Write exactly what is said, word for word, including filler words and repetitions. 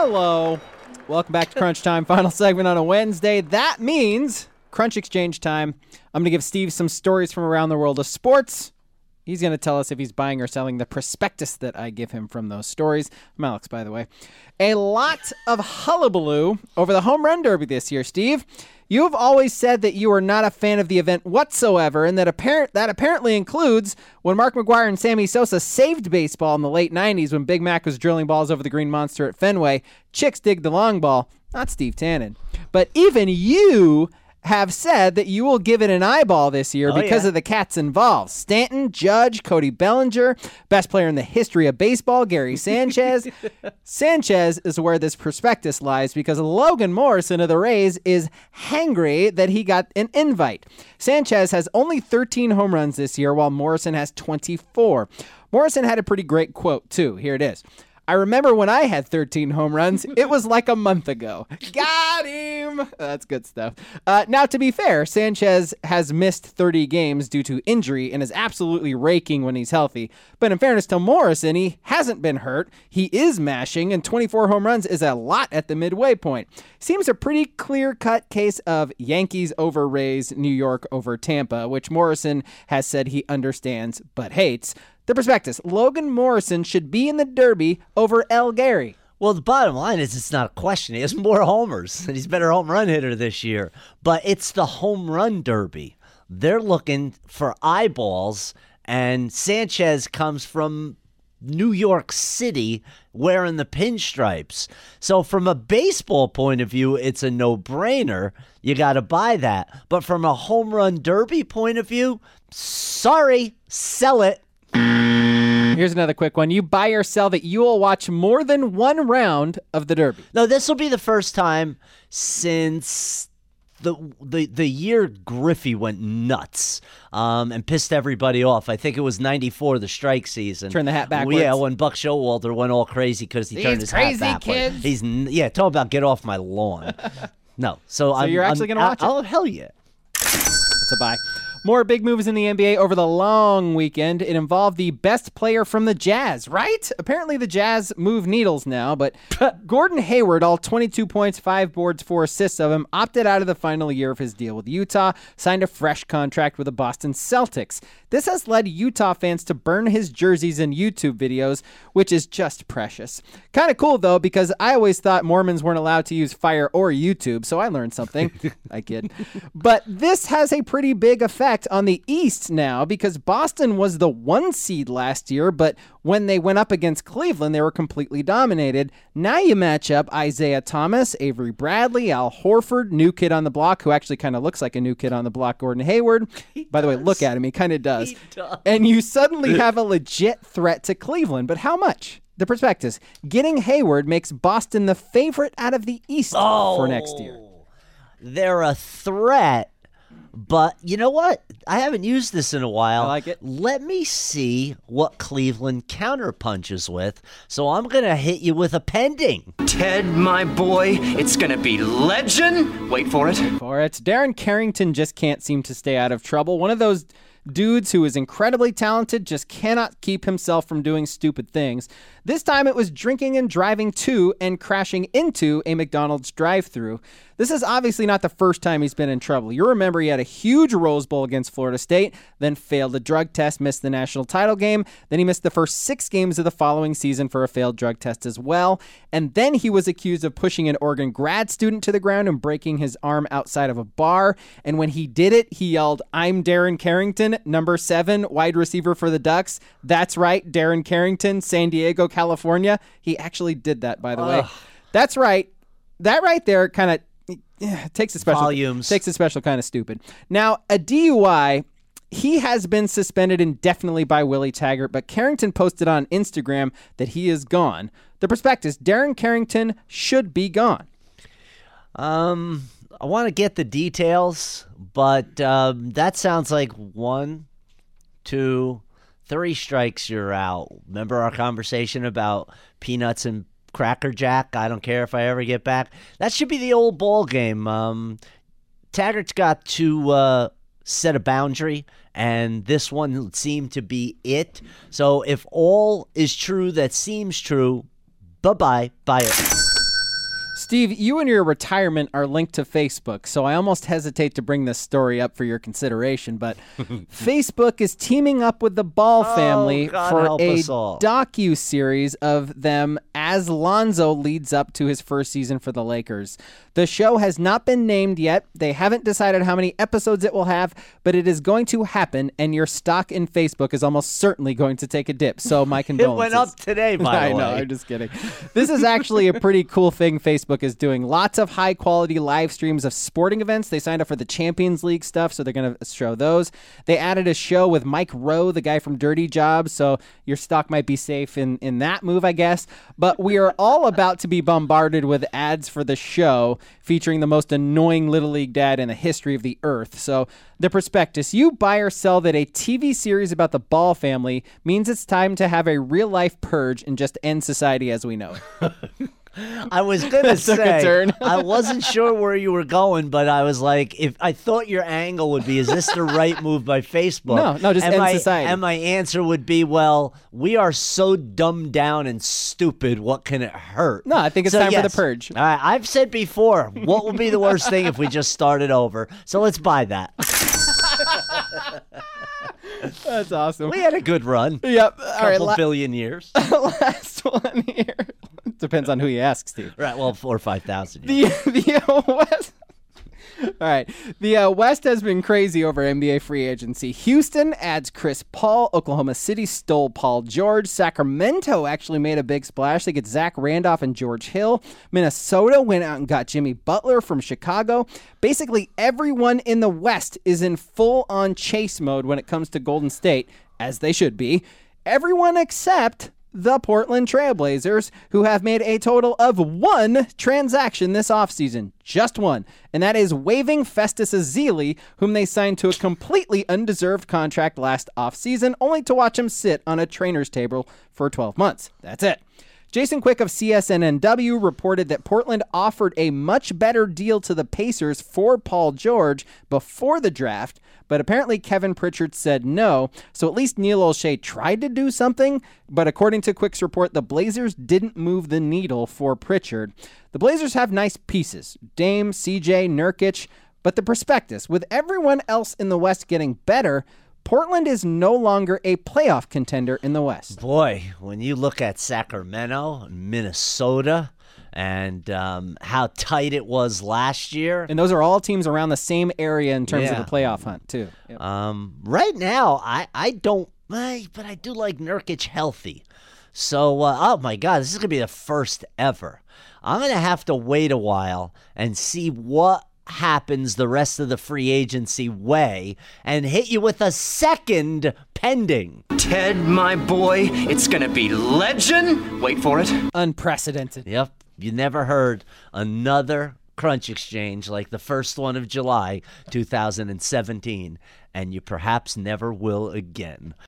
Hello. Welcome back to Crunch Time, final segment on a Wednesday. That means Crunch Exchange time. I'm going to give Steve some stories from around the world of sports. He's going to tell us if he's buying or selling the prospectus that I give him from those stories. I'm Alex, by the way. A lot of hullabaloo over the home run derby this year, Steve. You have always said that you are not a fan of the event whatsoever, and that apparent that apparently includes when Mark McGwire and Sammy Sosa saved baseball in the late nineties when Big Mac was drilling balls over the Green Monster at Fenway. Chicks dig the long ball, not Steve Tannen. But even you have said that you will give it an eyeball this year oh, because yeah. of the cats involved. Stanton, Judge, Cody Bellinger, best player in the history of baseball, Gary Sanchez. Sanchez is where this prospectus lies because Logan Morrison of the Rays is hangry that he got an invite. Sanchez has only thirteen home runs this year while Morrison has twenty-four. Morrison had a pretty great quote, too. Here it is. I remember when I had thirteen home runs. It was like a month ago. Got him. That's good stuff. Uh, now, to be fair, Sanchez has missed thirty games due to injury and is absolutely raking when he's healthy. But in fairness to Morrison, he hasn't been hurt. He is mashing, and twenty-four home runs is a lot at the midway point. Seems a pretty clear-cut case of Yankees over Rays, New York over Tampa, which Morrison has said he understands but hates. The prospectus, Logan Morrison should be in the Derby over El Gary. Well, the bottom line is it's not a question. He has more homers, and he's a better home run hitter this year. But it's the home run derby. They're looking for eyeballs, and Sanchez comes from New York City wearing the pinstripes. So from a baseball point of view, it's a no-brainer. You got to buy that. But from a home run derby point of view, sorry, sell it. Here's another quick one. You buy or sell that you will watch more than one round of the Derby. No, this will be the first time since the the the year Griffey went nuts um, and pissed everybody off. I think it was ninety-four, the strike season. Turn the hat backwards. Yeah, when Buck Showalter went all crazy because he These turned his crazy hat backwards. Kids. He's yeah, talk about get off my lawn. No, so, so I'm, you're actually going to watch I, it? Oh, hell yeah. It's a buy. More big moves in the N B A over the long weekend. It involved the best player from the Jazz, right? Apparently the Jazz move needles now, but Gordon Hayward, all twenty-two points, five boards, four assists of him, opted out of the final year of his deal with Utah, signed a fresh contract with the Boston Celtics. This has led Utah fans to burn his jerseys in YouTube videos, which is just precious. Kind of cool, though, because I always thought Mormons weren't allowed to use Fire or YouTube, so I learned something. I kid. But this has a pretty big effect on the East now because Boston was the one seed last year, but when they went up against Cleveland, they were completely dominated. Now you match up Isaiah Thomas, Avery Bradley, Al Horford, new kid on the block, who actually kind of looks like a new kid on the block, Gordon Hayward. He By does. the way, look at him. He kind of does. He does. And you suddenly have a legit threat to Cleveland. But how much? The prospectus. Getting Hayward makes Boston the favorite out of the East oh, for next year. They're a threat. But you know what? I haven't used this in a while. I like it. Let me see what Cleveland counterpunches with. So I'm going to hit you with a pending. Ted, my boy, it's going to be legend. Wait for it. For it. Darren Carrington just can't seem to stay out of trouble. One of those dudes who is incredibly talented, just cannot keep himself from doing stupid things. This time it was drinking and driving to and crashing into a McDonald's drive-thru. This is obviously not the first time he's been in trouble. You remember he had a huge Rose Bowl against Florida State, then failed a drug test, missed the national title game. Then he missed the first six games of the following season for a failed drug test as well. And then he was accused of pushing an Oregon grad student to the ground and breaking his arm outside of a bar. And when he did it, he yelled, "I'm Darren Carrington, number seven, wide receiver for the Ducks." That's right, Darren Carrington, San Diego, California. He actually did that, by the Ugh. way. That's right. That right there kind of Yeah, it takes a special Volumes. takes a special kind of stupid. Now, a D U I, he has been suspended indefinitely by Willie Taggart, but Carrington posted on Instagram that he is gone. The prospectus, Darren Carrington should be gone. Um, I want to get the details, but um, that sounds like one, two, three strikes, you're out. Remember our conversation about peanuts and Cracker Jack? I don't care if I ever get back. That should be the old ball game. Um, Taggart's got to uh, set a boundary, and this one seemed to be it. So if all is true that seems true, bye-bye, bye it. Steve, you and your retirement are linked to Facebook, so I almost hesitate to bring this story up for your consideration, but Facebook is teaming up with the Ball Oh, family God for help a us all. docu-series of them as Lonzo leads up to his first season for the Lakers. The show has not been named yet. They haven't decided how many episodes it will have, but it is going to happen, and your stock in Facebook is almost certainly going to take a dip, so my It condolences. went up today, by I the know, way. I'm just kidding. This is actually a pretty cool thing Facebook is doing. Lots of high quality live streams of sporting events. They signed up for the Champions League stuff, so they're going to show those. They added a show with Mike Rowe, the guy from Dirty Jobs, so your stock might be safe in, in that move, I guess. But we are all about to be bombarded with ads for the show featuring the most annoying Little League dad in the history of the earth. So the prospectus, you buy or sell that a T V series about the Ball family means it's time to have a real-life purge and just end society as we know it. I was gonna took a say turn. I wasn't sure where you were going, but I was like, if I thought your angle would be, is this the right move by Facebook? No, no, just and end my, society. And my answer would be, well, we are so dumbed down and stupid. What can it hurt? No, I think it's So, time for the yes. purge. All right, I've said before, what would be the worst thing if we just started over? So let's buy that. That's awesome. We had a good run. Yep. All right, Couple la- billion years. last one here. Depends on who you ask, Steve. Right, well, four or five thousand. years. The the uh, West. All right. The uh, West has been crazy over N B A free agency. Houston adds Chris Paul. Oklahoma City stole Paul George. Sacramento actually made a big splash. They get Zach Randolph and George Hill. Minnesota went out and got Jimmy Butler from Chicago. Basically, everyone in the West is in full-on chase mode when it comes to Golden State, as they should be. Everyone except the Portland Trailblazers, who have made a total of one transaction this offseason. Just one. And that is waiving Festus Ezeli, whom they signed to a completely undeserved contract last offseason, only to watch him sit on a trainer's table for twelve months. That's it. Jason Quick of C S N N W reported that Portland offered a much better deal to the Pacers for Paul George before the draft, but apparently Kevin Pritchard said no, so at least Neil Olshey tried to do something, but according to Quick's report, the Blazers didn't move the needle for Pritchard. The Blazers have nice pieces, Dame, C J, Nurkic, but the prospectus, with everyone else in the West getting better, Portland is no longer a playoff contender in the West. Boy, when you look at Sacramento, Minnesota, and um, how tight it was last year, And those are all teams around the same area in terms Yeah. of the playoff hunt, too. Yep. um, right now, I, I don't, I, but I do like Nurkic healthy. So, uh, oh my God, this is going to be the first ever. I'm going to have to wait a while and see what happens the rest of the free agency way and hit you with a second pending. Ted, my boy, it's gonna be legend. Wait for it. Unprecedented. Yep, you never heard another Crunch Exchange like the first one of July two thousand seventeen, and you perhaps never will again.